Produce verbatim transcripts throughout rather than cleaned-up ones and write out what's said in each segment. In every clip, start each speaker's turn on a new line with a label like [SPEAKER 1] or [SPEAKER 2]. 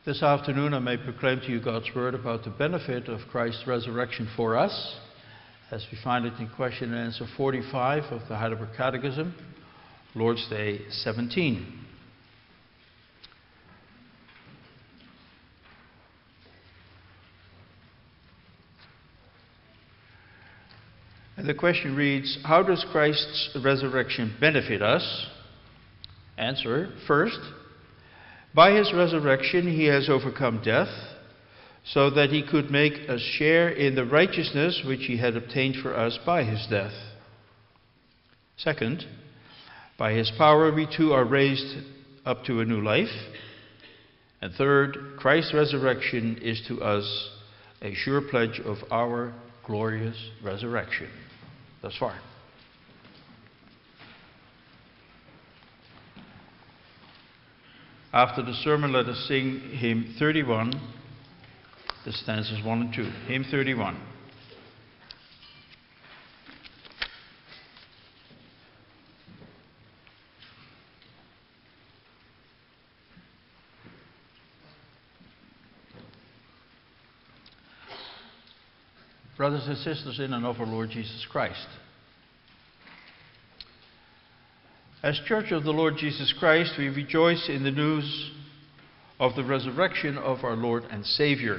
[SPEAKER 1] This afternoon I may proclaim to you God's word about the benefit of Christ's resurrection for us, as we find it in question and answer forty-five of the Heidelberg Catechism, Lord's Day seventeen. And the question reads, how does Christ's resurrection benefit us? Answer, first, by his resurrection he has overcome death, so that he could make us share in the righteousness which he had obtained for us by his death. Second, by his power we too are raised up to a new life. And third, Christ's resurrection is to us a sure pledge of our glorious resurrection. Thus far. After the sermon, let us sing hymn thirty-one, the stanzas one and two. Hymn thirty-one. Brothers and sisters in and of our Lord Jesus Christ. As Church of the Lord Jesus Christ, we rejoice in the news of the resurrection of our Lord and Savior.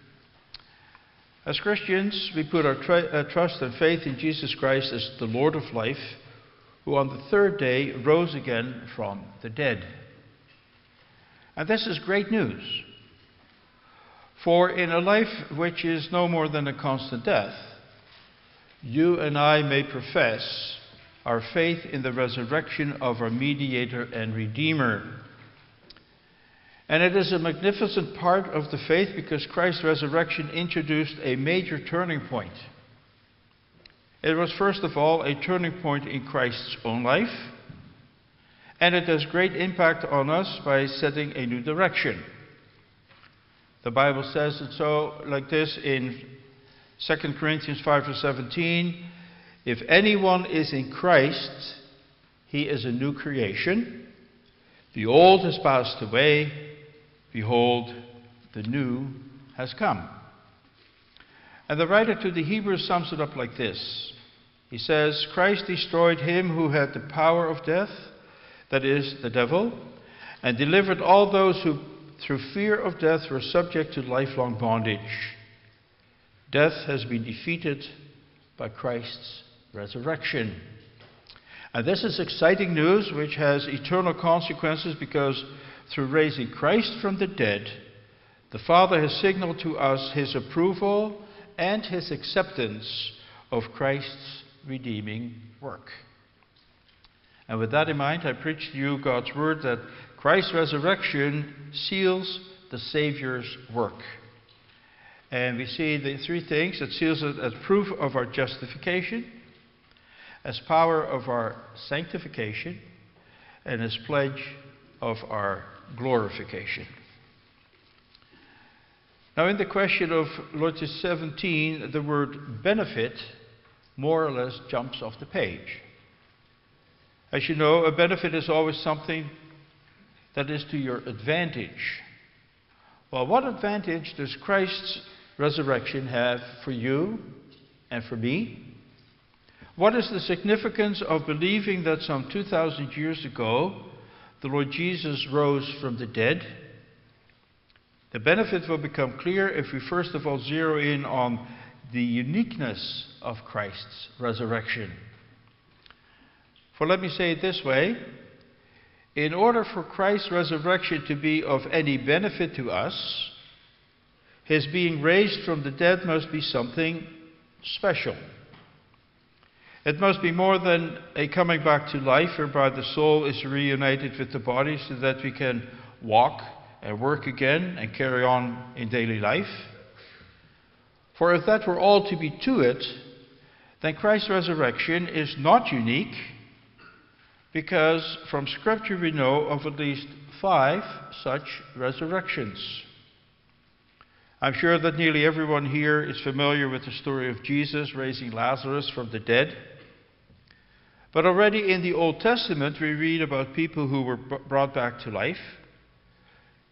[SPEAKER 1] As Christians, we put our tr- uh, trust and faith in Jesus Christ as the Lord of life, who on the third day rose again from the dead. And this is great news. For in a life which is no more than a constant death, you and I may profess our faith in the resurrection of our mediator and redeemer. And it is a magnificent part of the faith because Christ's resurrection introduced a major turning point. It was first of all a turning point in Christ's own life, and it has great impact on us by setting a new direction. The Bible says it so like this in Second Corinthians five verse seventeen. If anyone is in Christ, he is a new creation. The old has passed away. Behold, the new has come. And the writer to the Hebrews sums it up like this. He says, Christ destroyed him who had the power of death, that is, the devil, and delivered all those who through fear of death were subject to lifelong bondage. Death has been defeated by Christ's resurrection. And this is exciting news which has eternal consequences because through raising Christ from the dead, the Father has signaled to us his approval and his acceptance of Christ's redeeming work. And with that in mind, I preach to you God's word that Christ's resurrection seals the Savior's work. And we see the three things. It seals it as proof of our justification, as power of our sanctification, and as pledge of our glorification. Now in the question of Lord's Day seventeen, the word benefit more or less jumps off the page. As you know, a benefit is always something that is to your advantage. Well, what advantage does Christ's resurrection have for you and for me? What is the significance of believing that some two thousand years ago the Lord Jesus rose from the dead? The benefit will become clear if we first of all zero in on the uniqueness of Christ's resurrection. For let me say it this way. In order for Christ's resurrection to be of any benefit to us, his being raised from the dead must be something special. It must be more than a coming back to life whereby the soul is reunited with the body so that we can walk and work again and carry on in daily life. For if that were all to be to it, then Christ's resurrection is not unique, because from Scripture we know of at least five such resurrections. I'm sure that nearly everyone here is familiar with the story of Jesus raising Lazarus from the dead. But already in the Old Testament we read about people who were brought back to life.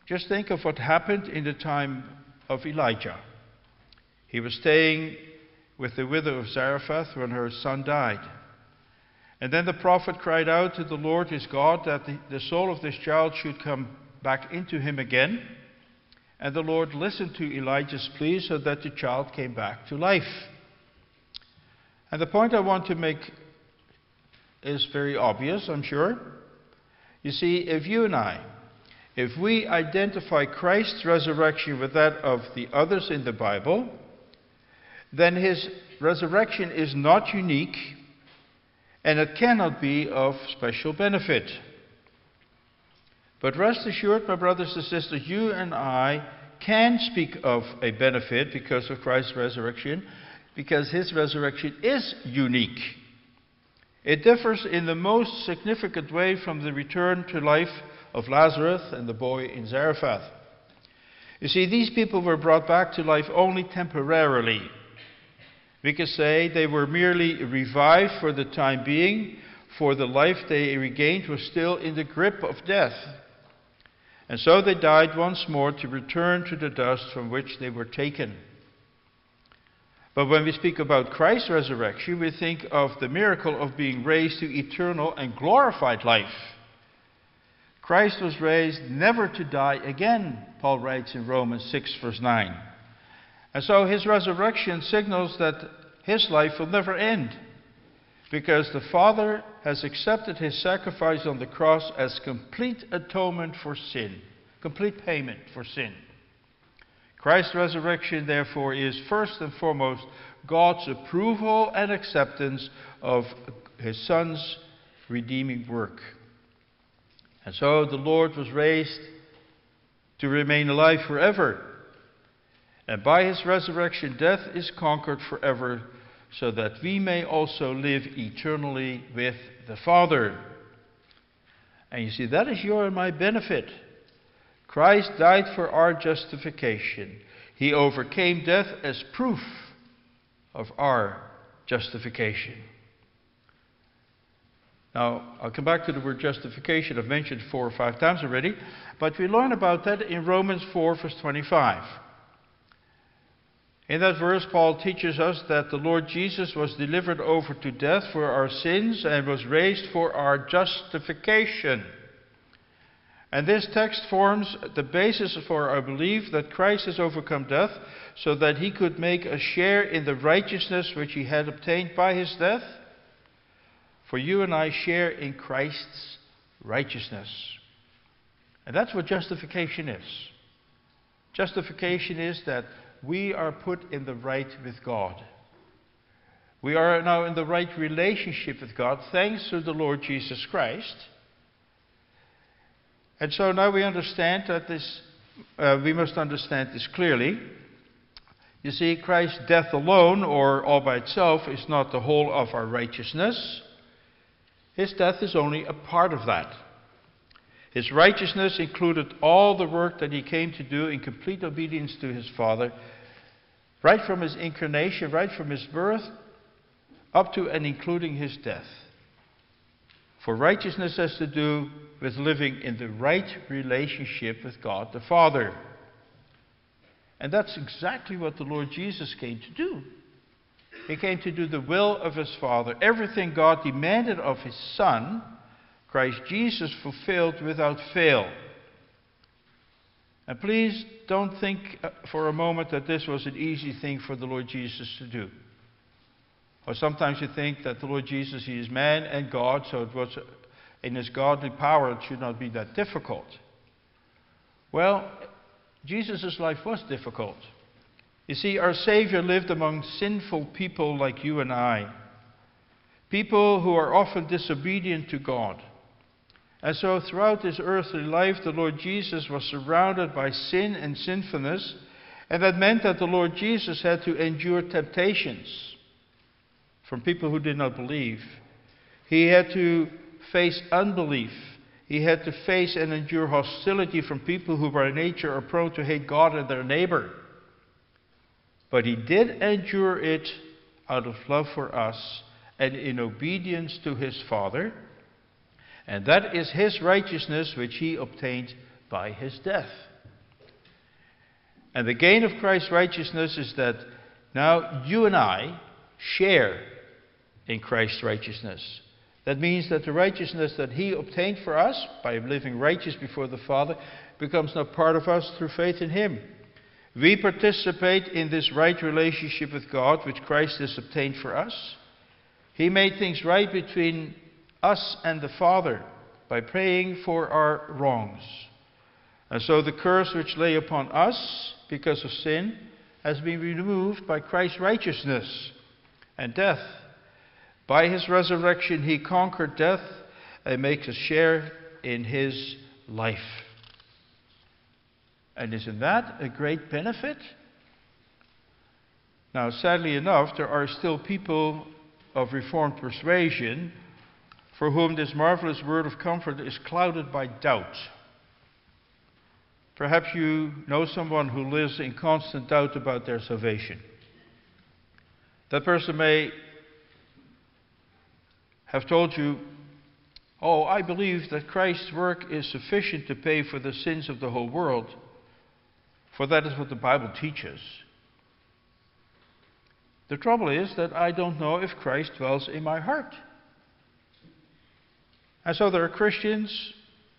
[SPEAKER 1] just think of what happened in the time of Elijah. He was staying with the widow of Zarephath when her son died. And then the prophet cried out to the Lord his God that the, the soul of this child should come back into him again. And the Lord listened to Elijah's plea so that the child came back to life. And the point I want to make is very obvious, I'm sure. You see, if you and I, if we identify Christ's resurrection with that of the others in the Bible, then his resurrection is not unique, and it cannot be of special benefit. But rest assured, my brothers and sisters, you and I can speak of a benefit because of Christ's resurrection, because his resurrection is unique. It differs in the most significant way from the return to life of Lazarus and the boy in Zarephath. You see, these people were brought back to life only temporarily. We could say they were merely revived for the time being, for the life they regained was still in the grip of death. And so they died once more to return to the dust from which they were taken. But when we speak about Christ's resurrection, we think of the miracle of being raised to eternal and glorified life. Christ was raised never to die again, Paul writes in Romans six, verse nine. And so his resurrection signals that his life will never end, because the Father has accepted his sacrifice on the cross as complete atonement for sin, complete payment for sin. Christ's resurrection, therefore, is first and foremost God's approval and acceptance of his Son's redeeming work. And so the Lord was raised to remain alive forever. And by his resurrection, death is conquered forever, so that we may also live eternally with the Father. And you see, that is your and my benefit. Christ died for our justification. He overcame death as proof of our justification. Now, I'll come back to the word justification. I've mentioned it four or five times already. But we learn about that in Romans four, verse twenty-five. In that verse, Paul teaches us that the Lord Jesus was delivered over to death for our sins and was raised for our justification. And this text forms the basis for our belief that Christ has overcome death so that he could make a share in the righteousness which he had obtained by his death. For you and I share in Christ's righteousness. And that's what justification is. Justification is that we are put in the right with God. We are now in the right relationship with God thanks to the Lord Jesus Christ. And so now we understand that this, uh, we must understand this clearly. You see, Christ's death alone, or all by itself, is not the whole of our righteousness. His death is only a part of that. His righteousness included all the work that he came to do in complete obedience to his Father, right from his incarnation, right from his birth, up to and including his death. For righteousness has to do with living in the right relationship with God the Father. And that's exactly what the Lord Jesus came to do. He came to do the will of his Father. Everything God demanded of his Son, Christ Jesus fulfilled without fail. And please don't think for a moment that this was an easy thing for the Lord Jesus to do. Or sometimes you think that the Lord Jesus, he is man and God, so it was in his godly power it should not be that difficult. Well, Jesus' life was difficult. You see, our Savior lived among sinful people like you and I. People who are often disobedient to God. And so throughout his earthly life, the Lord Jesus was surrounded by sin and sinfulness. And that meant that the Lord Jesus had to endure temptations from people who did not believe. He had to face unbelief. He had to face and endure hostility from people who by nature are prone to hate God and their neighbor. But he did endure it out of love for us and in obedience to his Father. And that is his righteousness which he obtained by his death. And the gain of Christ's righteousness is that now you and I share in Christ's righteousness. That means that the righteousness that He obtained for us by living righteous before the Father becomes now part of us through faith in Him. We participate in this right relationship with God which Christ has obtained for us. He made things right between us and the Father by praying for our wrongs. And so the curse which lay upon us because of sin has been removed by Christ's righteousness and death. By His resurrection He conquered death and makes us share in His life. And isn't that a great benefit? Now, sadly enough, there are still people of Reformed persuasion for whom this marvelous word of comfort is clouded by doubt. Perhaps you know someone who lives in constant doubt about their salvation. That person may have told you, "Oh, I believe that Christ's work is sufficient to pay for the sins of the whole world, for that is what the Bible teaches." The trouble is that I don't know if Christ dwells in my heart. And so there are Christians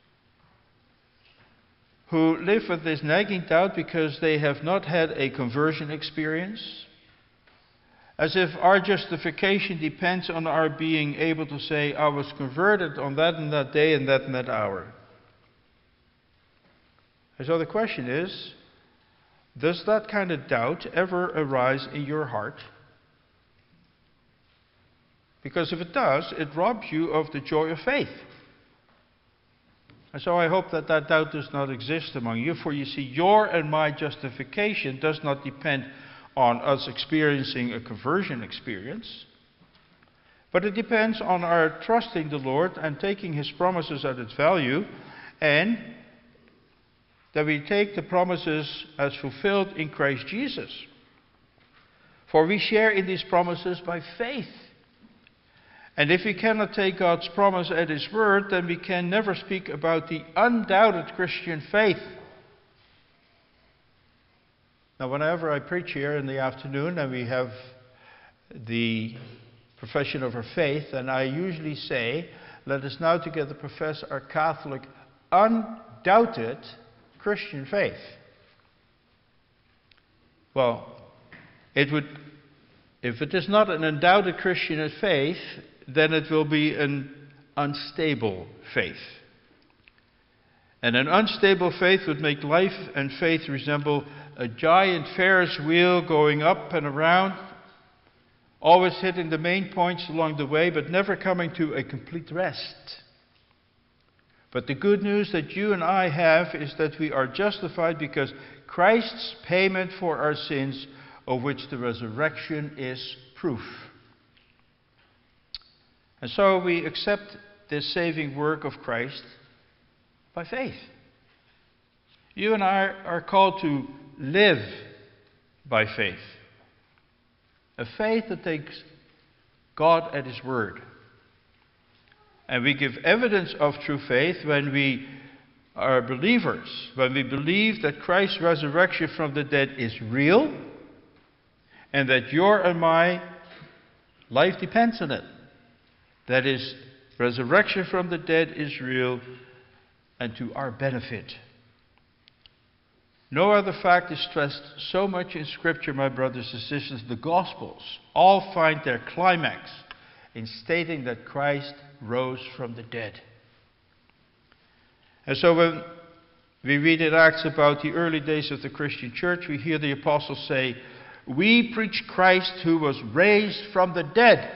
[SPEAKER 1] who live with this nagging doubt because they have not had a conversion experience, as if our justification depends on our being able to say, "I was converted on that and that day and that and that hour." And so the question is, does that kind of doubt ever arise in your heart? Because if it does, it robs you of the joy of faith. And so I hope that that doubt does not exist among you, for you see, your and my justification does not depend on us experiencing a conversion experience, but it depends on our trusting the Lord and taking His promises at its value, and that we take the promises as fulfilled in Christ Jesus. For we share in these promises by faith. And if we cannot take God's promise at His word, then we can never speak about the undoubted Christian faith. Now, whenever I preach here in the afternoon and we have the profession of our faith, and I usually say, "Let us now together profess our Catholic, undoubted Christian faith." Well, it would, if it is not an undoubted Christian faith, then it will be an unstable faith. And an unstable faith would make life and faith resemble a giant Ferris wheel going up and around, always hitting the main points along the way, but never coming to a complete rest. But the good news that you and I have is that we are justified because Christ's payment for our sins, of which the resurrection is proof. And so we accept this saving work of Christ by faith. You and I are called to live by faith. A faith that takes God at His word. And we give evidence of true faith when we are believers, when we believe that Christ's resurrection from the dead is real, and that your and my life depends on it. That is, resurrection from the dead is real and to our benefit. No other fact is stressed so much in Scripture, my brothers and sisters. The Gospels all find their climax in stating that Christ rose from the dead. And so when we read in Acts about the early days of the Christian church, we hear the apostles say, "We preach Christ who was raised from the dead."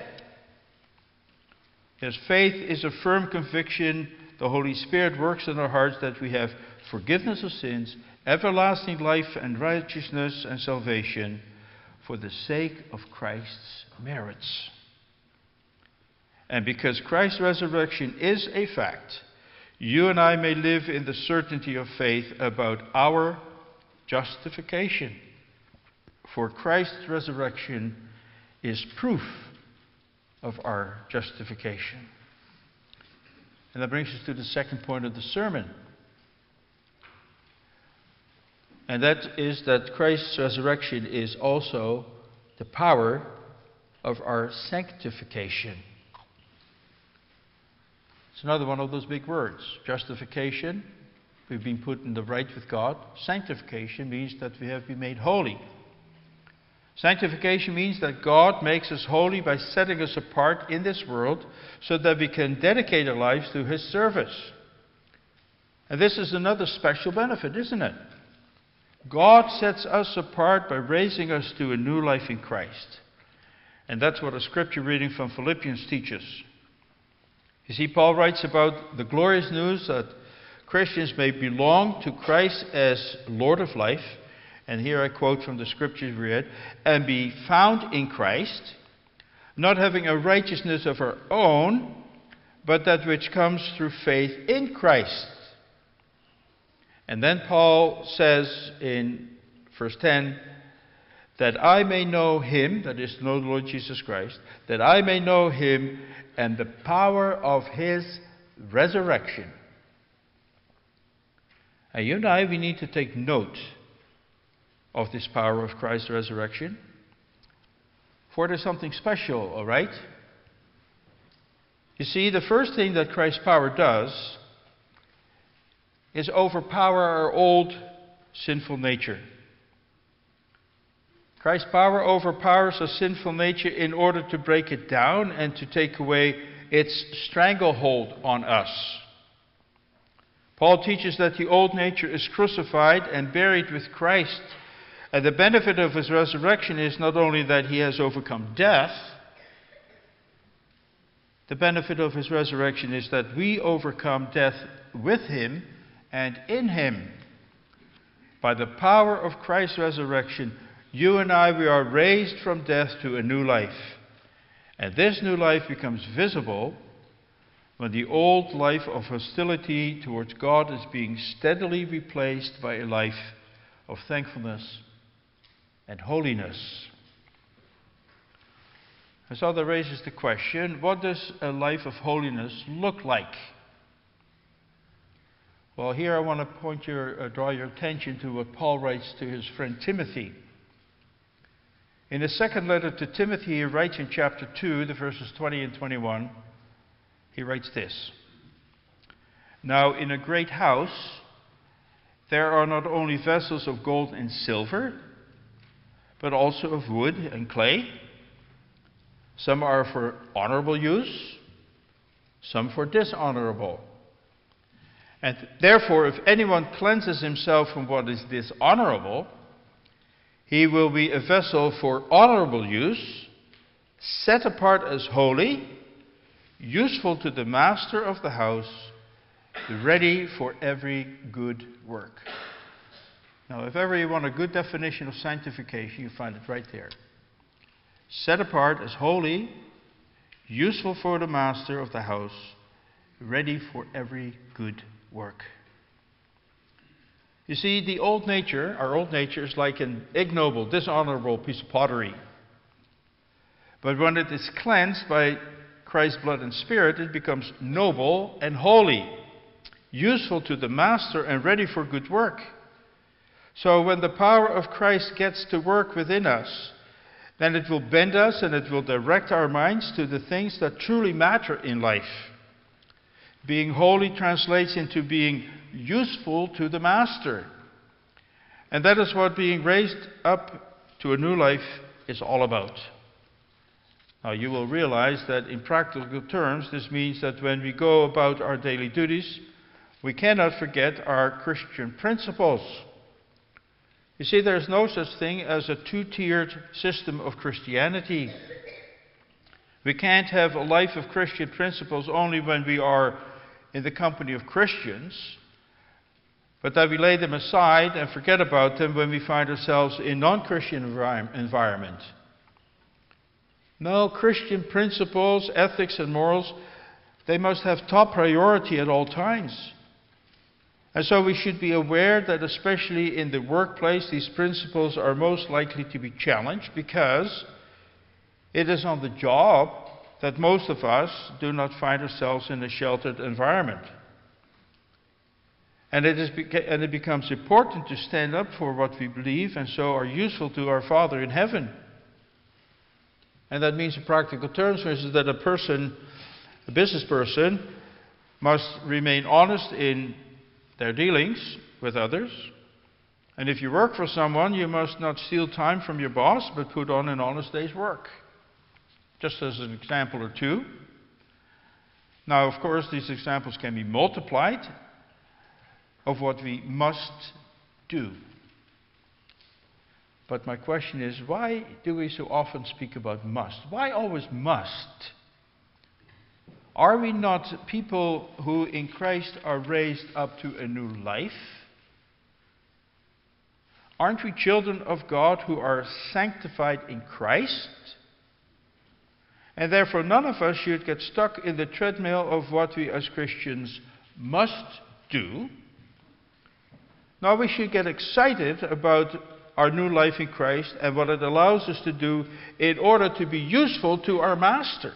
[SPEAKER 1] Yes, faith is a firm conviction. The Holy Spirit works in our hearts that we have forgiveness of sins, everlasting life and righteousness and salvation for the sake of Christ's merits. And because Christ's resurrection is a fact, you and I may live in the certainty of faith about our justification. For Christ's resurrection is proof of our justification. And that brings us to the second point of the sermon. And that is that Christ's resurrection is also the power of our sanctification. It's another one of those big words. Justification, we've been put in the right with God. Sanctification means that we have been made holy. Sanctification means that God makes us holy by setting us apart in this world so that we can dedicate our lives to His service. And this is another special benefit, isn't it? God sets us apart by raising us to a new life in Christ. And that's what a scripture reading from Philippians teaches. You see, Paul writes about the glorious news that Christians may belong to Christ as Lord of life. And here I quote from the scriptures we read, and be found in Christ, not having a righteousness of our own, but that which comes through faith in Christ. And then Paul says in verse ten, that I may know Him, that is, to know the Lord Jesus Christ, that I may know Him and the power of His resurrection. And you and I, we need to take note of this power of Christ's resurrection. For there's something special, all right? You see, the first thing that Christ's power does is overpower our old sinful nature. Christ's power overpowers our sinful nature in order to break it down and to take away its stranglehold on us. Paul teaches that the old nature is crucified and buried with Christ. And the benefit of His resurrection is not only that He has overcome death, the benefit of His resurrection is that we overcome death with Him and in Him. By the power of Christ's resurrection, you and I, we are raised from death to a new life. And this new life becomes visible when the old life of hostility towards God is being steadily replaced by a life of thankfulness and holiness. And so that raises the question, what does a life of holiness look like? Well, here I want to point your, uh, draw your attention to what Paul writes to his friend Timothy. In his second letter to Timothy, he writes in chapter two, the verses twenty and twenty-one, he writes this. Now in a great house there are not only vessels of gold and silver, but also of wood and clay. Some are for honorable use, some for dishonorable. And therefore, if anyone cleanses himself from what is dishonorable, he will be a vessel for honorable use, set apart as holy, useful to the master of the house, ready for every good work. Now, if ever you want a good definition of sanctification, you find it right there. Set apart as holy, useful for the master of the house, ready for every good work. You see, the old nature, our old nature is like an ignoble, dishonorable piece of pottery. But when it is cleansed by Christ's blood and Spirit, it becomes noble and holy, useful to the master and ready for good work. So when the power of Christ gets to work within us, then it will bend us and it will direct our minds to the things that truly matter in life. Being holy translates into being useful to the master. And that is what being raised up to a new life is all about. Now you will realize that in practical terms, this means that when we go about our daily duties, we cannot forget our Christian principles. You see, there is no such thing as a two-tiered system of Christianity. We can't have a life of Christian principles only when we are in the company of Christians, but that we lay them aside and forget about them when we find ourselves in non-Christian environment. No, Christian principles, ethics and morals, they must have top priority at all times. And so we should be aware that especially in the workplace, these principles are most likely to be challenged because it is on the job that most of us do not find ourselves in a sheltered environment. And it, is beca- and it becomes important to stand up for what we believe and so are useful to our Father in heaven. And that means in practical terms, for instance, that a person, a business person, must remain honest in their dealings with others. And if you work for someone, you must not steal time from your boss, but put on an honest day's work. Just as an example or two. Now, of course, these examples can be multiplied of what we must do. But my question is, why do we so often speak about must? Why always must? Are we not people who in Christ are raised up to a new life? Aren't we children of God who are sanctified in Christ? And therefore none of us should get stuck in the treadmill of what we as Christians must do. Now we should get excited about our new life in Christ and what it allows us to do in order to be useful to our Master.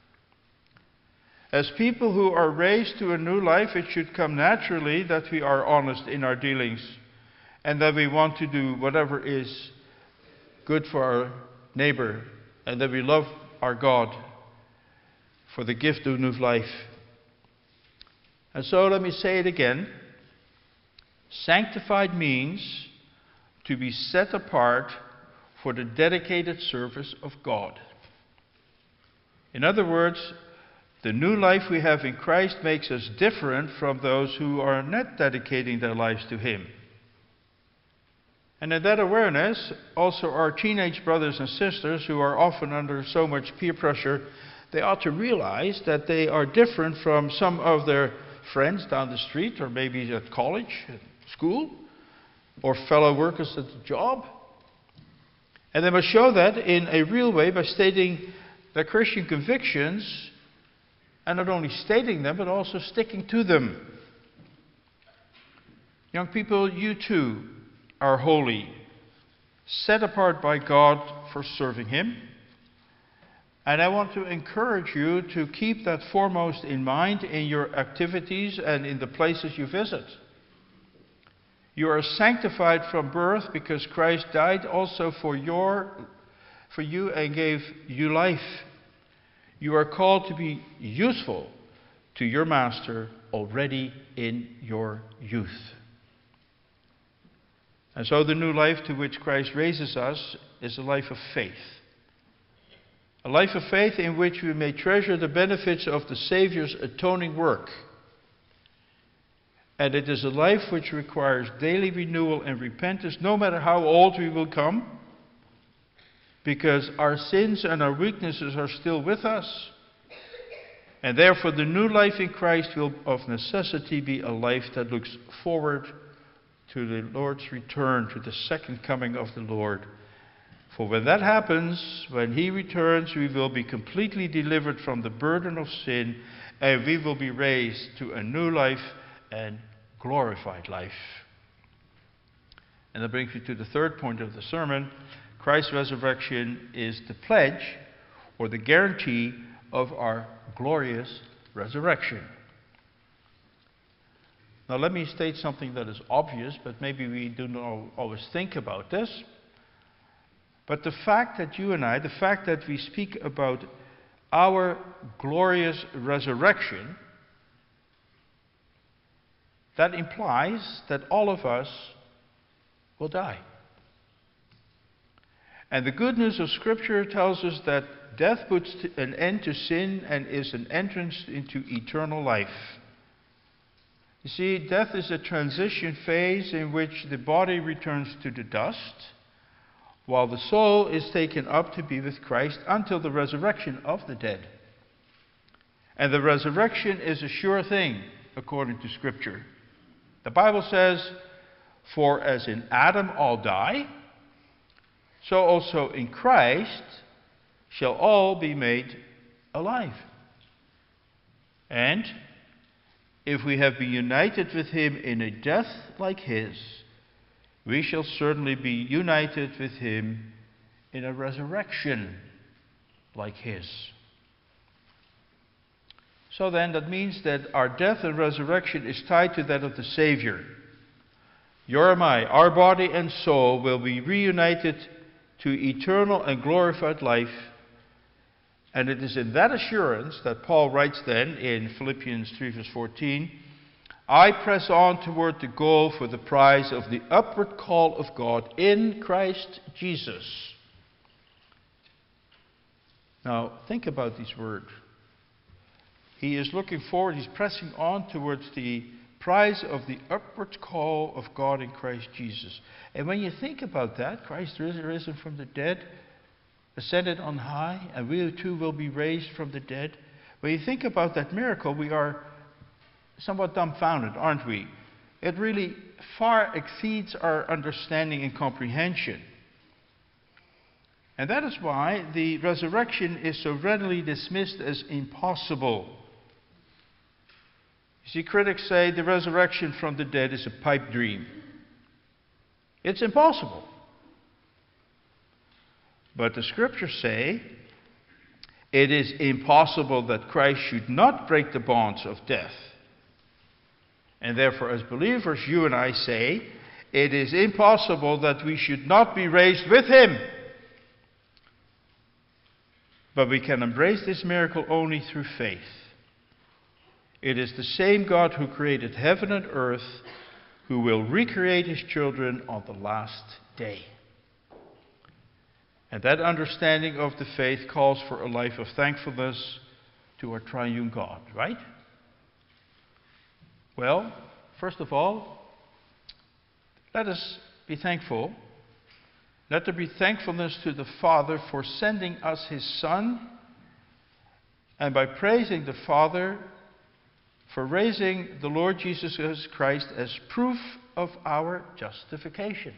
[SPEAKER 1] As people who are raised to a new life, it should come naturally that we are honest in our dealings and that we want to do whatever is good for our neighbor and that we love our God for the gift of new life. And so let me say it again. Sanctified means to be set apart for the dedicated service of God. In other words, the new life we have in Christ makes us different from those who are not dedicating their lives to Him. And in that awareness, also our teenage brothers and sisters who are often under so much peer pressure, they ought to realize that they are different from some of their friends down the street, or maybe at college, at school, or fellow workers at the job. And they must show that in a real way by stating their Christian convictions, and not only stating them, but also sticking to them. Young people, you too are holy, set apart by God for serving Him. And I want to encourage you to keep that foremost in mind in your activities and in the places you visit. You are sanctified from birth because Christ died also for your, for you and gave you life. You are called to be useful to your Master already in your youth. And so the new life to which Christ raises us is a life of faith. A life of faith in which we may treasure the benefits of the Savior's atoning work. And it is a life which requires daily renewal and repentance, no matter how old we will come, because our sins and our weaknesses are still with us. And therefore the new life in Christ will of necessity be a life that looks forward to the Lord's return, to the second coming of the Lord. For when that happens, when He returns, we will be completely delivered from the burden of sin, and we will be raised to a new life and glorified life. And that brings me to the third point of the sermon. Christ's resurrection is the pledge or the guarantee of our glorious resurrection. Now let me state something that is obvious, but maybe we do not always think about this. But the fact that you and I, the fact that we speak about our glorious resurrection, that implies that all of us will die. And the good news of Scripture tells us that death puts an end to sin and is an entrance into eternal life. You see, death is a transition phase in which the body returns to the dust, while the soul is taken up to be with Christ until the resurrection of the dead. And the resurrection is a sure thing, according to Scripture. The Bible says, "For as in Adam all die, so also in Christ shall all be made alive." And if we have been united with Him in a death like His, we shall certainly be united with Him in a resurrection like His. So then, that means that our death and resurrection is tied to that of the Savior. Your and I, our body and soul, will be reunited to eternal and glorified life. And it is in that assurance that Paul writes then in Philippians three verse fourteen, I press on toward the goal for the prize of the upward call of God in Christ Jesus. Now, think about these words. He is looking forward, he's pressing on towards the prize of the upward call of God in Christ Jesus. And when you think about that, Christ is risen from the dead, ascended on high, and we too will be raised from the dead. When you think about that miracle, we are somewhat dumbfounded, aren't we? It really far exceeds our understanding and comprehension. And that is why the resurrection is so readily dismissed as impossible. You see, critics say the resurrection from the dead is a pipe dream. It's impossible. But the scriptures say it is impossible that Christ should not break the bonds of death. And therefore, as believers, you and I say, it is impossible that we should not be raised with Him. But we can embrace this miracle only through faith. It is the same God who created heaven and earth who will recreate His children on the last day. And that understanding of the faith calls for a life of thankfulness to our triune God, right? Well, first of all, let us be thankful. Let there be thankfulness to the Father for sending us His Son, and by praising the Father for raising the Lord Jesus Christ as proof of our justification.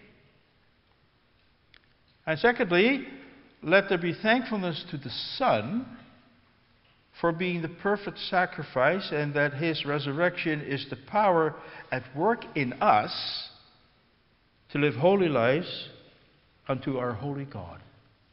[SPEAKER 1] And secondly, let there be thankfulness to the Son for being the perfect sacrifice, and that His resurrection is the power at work in us to live holy lives unto our holy God.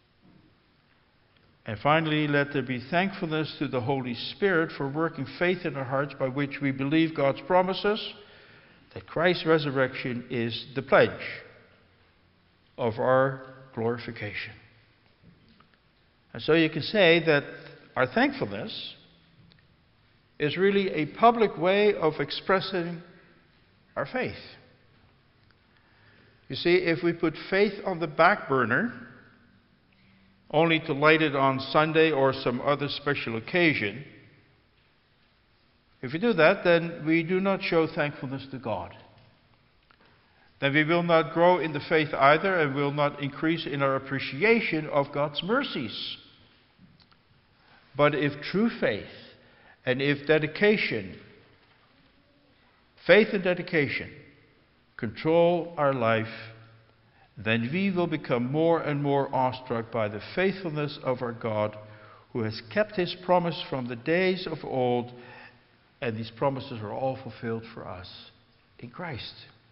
[SPEAKER 1] And finally, let there be thankfulness to the Holy Spirit for working faith in our hearts by which we believe God's promises, that Christ's resurrection is the pledge of our glorification. And so you can say that our thankfulness is really a public way of expressing our faith. You see, if we put faith on the back burner, only to light it on Sunday or some other special occasion, if we do that, then we do not show thankfulness to God. Then we will not grow in the faith either, and will not increase in our appreciation of God's mercies. But if true faith and if dedication, faith and dedication, control our life, then we will become more and more awestruck by the faithfulness of our God, who has kept His promise from the days of old, and these promises are all fulfilled for us in Christ.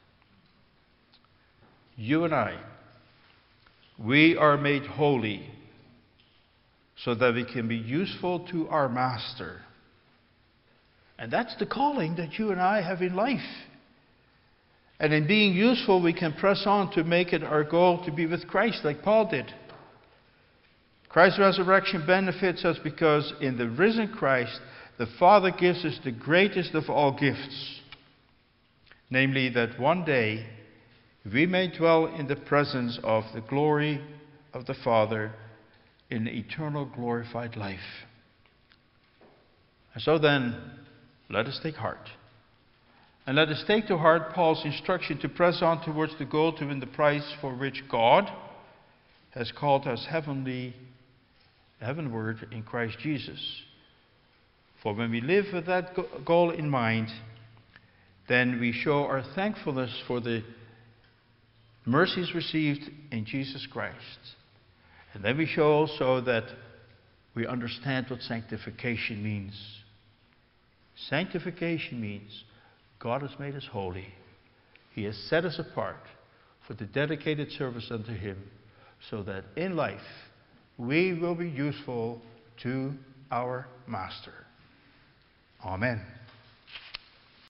[SPEAKER 1] You and I, we are made holy so that we can be useful to our Master. And that's the calling that you and I have in life. And in being useful, we can press on to make it our goal to be with Christ, like Paul did. Christ's resurrection benefits us because in the risen Christ, the Father gives us the greatest of all gifts. Namely, that one day we may dwell in the presence of the glory of the Father in eternal glorified life. And so then, let us take heart. And let us take to heart Paul's instruction to press on towards the goal to win the prize for which God has called us heavenly, heavenward in Christ Jesus. For when we live with that goal in mind, then we show our thankfulness for the mercies received in Jesus Christ. And then we show also that we understand what sanctification means. Sanctification means God has made us holy. He has set us apart for the dedicated service unto Him, so that in life we will be useful to our Master.
[SPEAKER 2] Amen.